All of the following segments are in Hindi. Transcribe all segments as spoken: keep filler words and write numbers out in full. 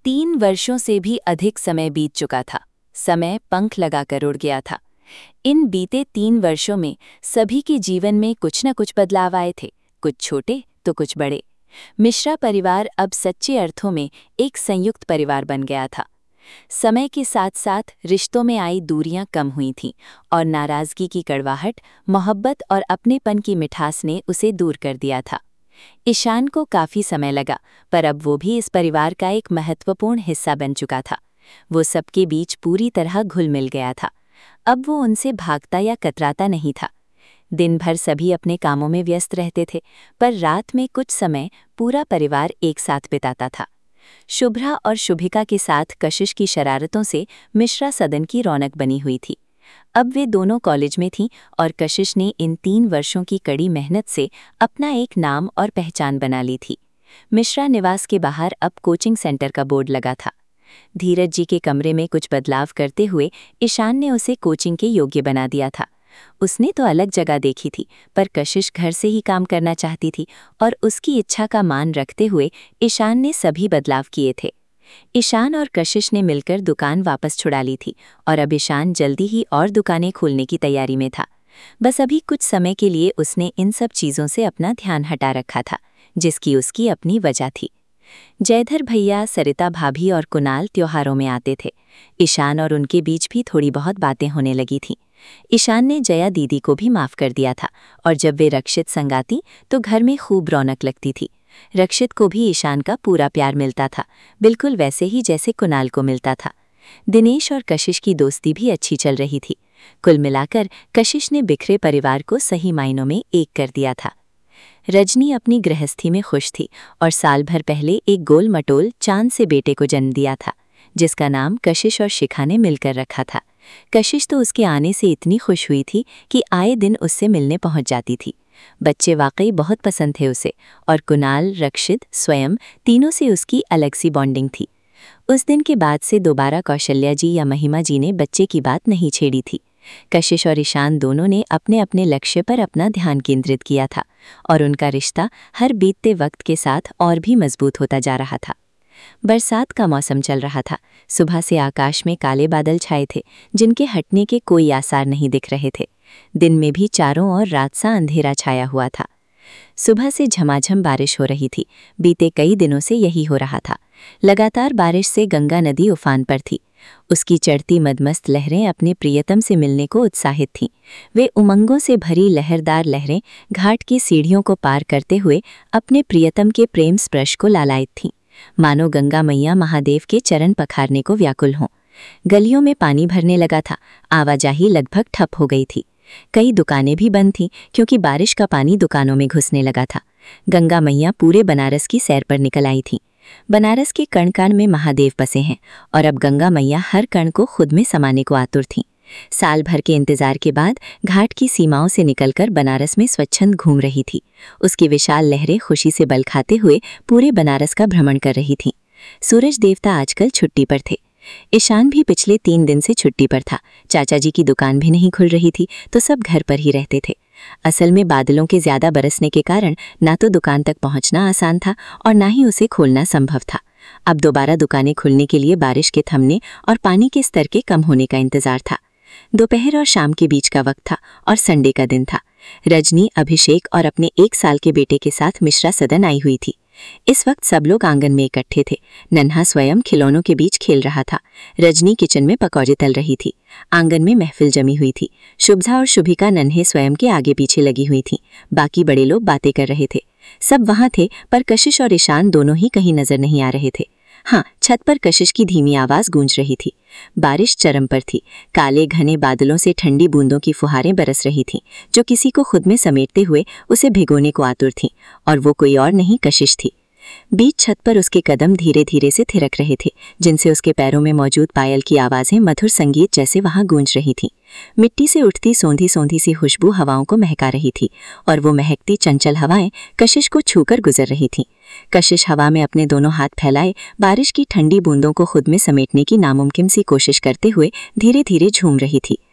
तीन वर्षों से भी अधिक समय बीत चुका था। समय पंख लगाकर उड़ गया था। इन बीते तीन वर्षों में सभी के जीवन में कुछ न कुछ बदलाव आए थे, कुछ छोटे तो कुछ बड़े। मिश्रा परिवार अब सच्चे अर्थों में एक संयुक्त परिवार बन गया था। समय के साथ साथ रिश्तों में आई दूरियां कम हुई थीं और नाराजगी की कड़वाहट, मोहब्बत और अपनेपन की मिठास ने उसे दूर कर दिया था। ईशान को काफी समय लगा, पर अब वो भी इस परिवार का एक महत्वपूर्ण हिस्सा बन चुका था। वो सबके बीच पूरी तरह घुल मिल गया था। अब वो उनसे भागता या कतराता नहीं था। दिन भर सभी अपने कामों में व्यस्त रहते थे, पर रात में कुछ समय पूरा परिवार एक साथ बिताता था। शुभ्रा और शुभिका के साथ कशिश की शरारतों से मिश्रा सदन की रौनक बनी हुई थी। अब वे दोनों कॉलेज में थीं और कशिश ने इन तीन वर्षों की कड़ी मेहनत से अपना एक नाम और पहचान बना ली थी। मिश्रा निवास के बाहर अब कोचिंग सेंटर का बोर्ड लगा था। धीरज जी के कमरे में कुछ बदलाव करते हुए ईशान ने उसे कोचिंग के योग्य बना दिया था। उसने तो अलग जगह देखी थी, पर कशिश घर से ही काम करना चाहती थी और उसकी इच्छा का मान रखते हुए ईशान ने सभी बदलाव किए थे। ईशान और कशिश ने मिलकर दुकान वापस छुड़ा ली थी और अब ईशान जल्दी ही और दुकानें खोलने की तैयारी में था। बस अभी कुछ समय के लिए उसने इन सब चीज़ों से अपना ध्यान हटा रखा था, जिसकी उसकी अपनी वजह थी। जयधर भैया, सरिता भाभी और कुणाल त्योहारों में आते थे। ईशान और उनके बीच भी थोड़ी बहुत बातें होने लगी थीं। ईशान ने जया दीदी को भी माफ़ कर दिया था और जब वे रक्षित संग आती तो घर में खूब रौनक लगती थी। रक्षित को भी ईशान का पूरा प्यार मिलता था, बिल्कुल वैसे ही जैसे कुणाल को मिलता था। दिनेश और कशिश की दोस्ती भी अच्छी चल रही थी। कुल मिलाकर कशिश ने बिखरे परिवार को सही मायनों में एक कर दिया था। रजनी अपनी गृहस्थी में खुश थी और साल भर पहले एक गोल मटोल चांद से बेटे को जन्म दिया था, जिसका नाम कशिश और शिखा ने मिलकर रखा था। कशिश तो उसके आने से इतनी खुश हुई थी कि आए दिन उससे मिलने पहुंच जाती थी। बच्चे वाकई बहुत पसंद थे उसे, और कुणाल, रक्षित, स्वयं तीनों से उसकी अलग सी बॉन्डिंग थी। उस दिन के बाद से दोबारा कौशल्या जी या महिमा जी ने बच्चे की बात नहीं छेड़ी थी। कशिश और ईशान दोनों ने अपने अपने लक्ष्य पर अपना ध्यान केंद्रित किया था और उनका रिश्ता हर बीतते वक्त के साथ और भी मजबूत होता जा रहा था। बरसात का मौसम चल रहा था। सुबह से आकाश में काले बादल छाए थे, जिनके हटने के कोई आसार नहीं दिख रहे थे। दिन में भी चारों ओर रात सा अंधेरा छाया हुआ था। सुबह से झमाझम बारिश हो रही थी। बीते कई दिनों से यही हो रहा था। लगातार बारिश से गंगा नदी उफान पर थी। उसकी चढ़ती मदमस्त लहरें अपने प्रियतम से मिलने को उत्साहित थीं। वे उमंगों से भरी लहरदार लहरें घाट की सीढ़ियों को पार करते हुए अपने प्रियतम के प्रेम स्पर्श को लालायित थीं, मानो गंगा मैया महादेव के चरण पखारने को व्याकुल हों। गलियों में पानी भरने लगा था। आवाजाही लगभग ठप हो गई थी। कई दुकानें भी बंद थीं क्योंकि बारिश का पानी दुकानों में घुसने लगा था। गंगा मैया पूरे बनारस की सैर पर निकल आई थीं। बनारस के कण कण में महादेव बसे हैं और अब गंगा मैया हर कण को खुद में समाने को आतुर थीं। साल भर के इंतजार के बाद घाट की सीमाओं से निकलकर बनारस में स्वच्छंद घूम रही थी। उसकी विशाल लहरें खुशी से बल खाते हुए पूरे बनारस का भ्रमण कर रही थीं। सूरज देवता आजकल छुट्टी पर थे। ईशान भी पिछले तीन दिन से छुट्टी पर था। चाचा जी की दुकान भी नहीं खुल रही थी, तो सब घर पर ही रहते थे। असल में बादलों के ज्यादा बरसने के कारण ना तो दुकान तक पहुंचना आसान था और ना ही उसे खोलना संभव था। अब दोबारा दुकानें खुलने के लिए बारिश के थमने और पानी के स्तर के कम होने का इंतजार था। दोपहर और शाम के बीच का वक्त था और संडे का दिन था। रजनी, अभिषेक और अपने एक साल के बेटे के साथ मिश्रा सदन आई हुई थी। इस वक्त सब लोग आंगन में इकट्ठे थे। नन्हा स्वयं खिलौनों के बीच खेल रहा था। रजनी किचन में पकौड़े तल रही थी। आंगन में महफिल जमी हुई थी। शुभ्रा और शुभिका नन्हे स्वयं के आगे पीछे लगी हुई थीं। बाकी बड़े लोग बातें कर रहे थे। सब वहां थे, पर कशिश और ईशान दोनों ही कहीं नजर नहीं आ रहे थे। हाँ, छत पर कशिश की धीमी आवाज गूंज रही थी। बारिश चरम पर थी। काले घने बादलों से ठंडी बूंदों की फुहारें बरस रही थीं, जो किसी को खुद में समेटते हुए उसे भिगोने को आतुर थीं, और वो कोई और नहीं, कशिश थी। बीच छत पर उसके कदम धीरे धीरे से थिरक रहे थे, जिनसे उसके पैरों में मौजूद पायल की आवाजें मधुर संगीत जैसे वहां गूंज रही थीं। मिट्टी से उठती सौंधी सौंधी सी खुशबू हवाओं को महका रही थी, और वो महकती चंचल हवाएं कशिश को छूकर गुजर रही थीं। कशिश हवा में अपने दोनों हाथ फैलाए बारिश की ठंडी बूंदों को खुद में समेटने की नामुमकिन सी कोशिश करते हुए धीरे धीरे झूम रही थी।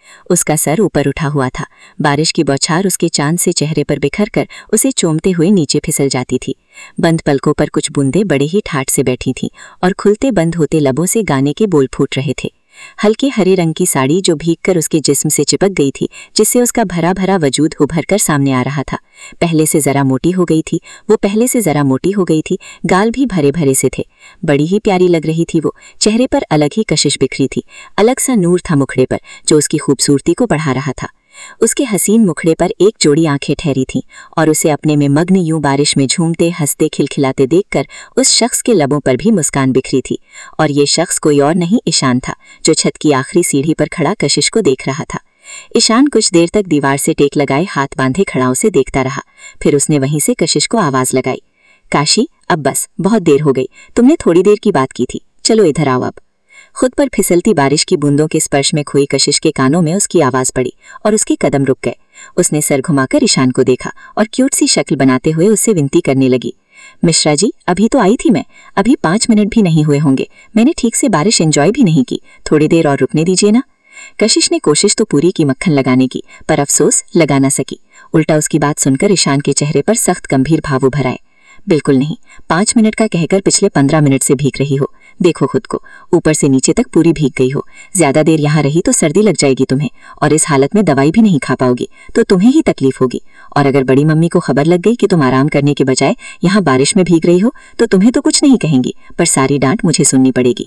उसका सर ऊपर उठा हुआ था। बारिश की बौछार उसके चांद से चेहरे पर बिखर कर उसे चूमते हुए नीचे फिसल जाती थी। बंद पलकों पर कुछ बूंदें बड़े ही ठाठ से बैठी थीं और खुलते बंद होते लबों से गाने के बोल फूट रहे थे। हल्के हरे रंग की साड़ी जो भीगकर उसके जिस्म से चिपक गई थी, जिससे उसका भरा भरा वजूद उभर कर सामने आ रहा था। पहले से जरा मोटी हो गई थी वो पहले से जरा मोटी हो गई थी गाल भी भरे भरे से थे। बड़ी ही प्यारी लग रही थी वो। चेहरे पर अलग ही कशिश बिखरी थी, अलग सा नूर था मुखड़े पर जो उसकी खूबसूरती को बढ़ा रहा था। उसके हसीन मुखड़े पर एक जोड़ी आंखें ठहरी थीं और उसे अपने में मग्न यूं बारिश में झूमते हंसते खिलखिलाते देखकर उस शख्स के लबों पर भी मुस्कान बिखरी थी। और ये शख्स कोई और नहीं ईशान था, जो छत की आखिरी सीढ़ी पर खड़ा कशिश को देख रहा था। ईशान कुछ देर तक दीवार से टेक लगाए हाथ बांधे खड़ा उसे देखता रहा। फिर उसने वहीं से कशिश को आवाज लगाई, काशी अब बस, बहुत देर हो गई, तुमने थोड़ी देर की बात की थी, चलो इधर आओ अब। खुद पर फिसलती बारिश की बूंदों के स्पर्श में खोई कशिश के कानों में उसकी आवाज पड़ी और उसके कदम रुक गए। उसने सर घुमाकर ईशान को देखा और क्यूट सी शक्ल बनाते हुए उससे विनती करने लगी, मिश्रा जी अभी तो आई थी मैं, अभी पाँच मिनट भी नहीं हुए होंगे, मैंने ठीक से बारिश एंजॉय भी नहीं की, थोड़ी देर और रुकने दीजिए ना। कशिश ने कोशिश तो पूरी की मक्खन लगाने की, पर अफसोस लगा न सकी। उल्टा उसकी बात सुनकर ईशान के चेहरे पर सख्त गंभीर भाव उभर आए। बिल्कुल नहीं, पाँच मिनट का कहकर पिछले पंद्रह मिनट से भीग रही हो, देखो खुद को, ऊपर से नीचे तक पूरी भीग गई हो। ज्यादा देर यहाँ रही तो सर्दी लग जाएगी तुम्हें, और इस हालत में दवाई भी नहीं खा पाओगी तो तुम्हें ही तकलीफ होगी। और अगर बड़ी मम्मी को खबर लग गई कि तुम आराम करने के बजाय यहाँ बारिश में भीग रही हो तो तुम्हें तो कुछ नहीं कहेंगी, पर सारी डांट मुझे सुननी पड़ेगी।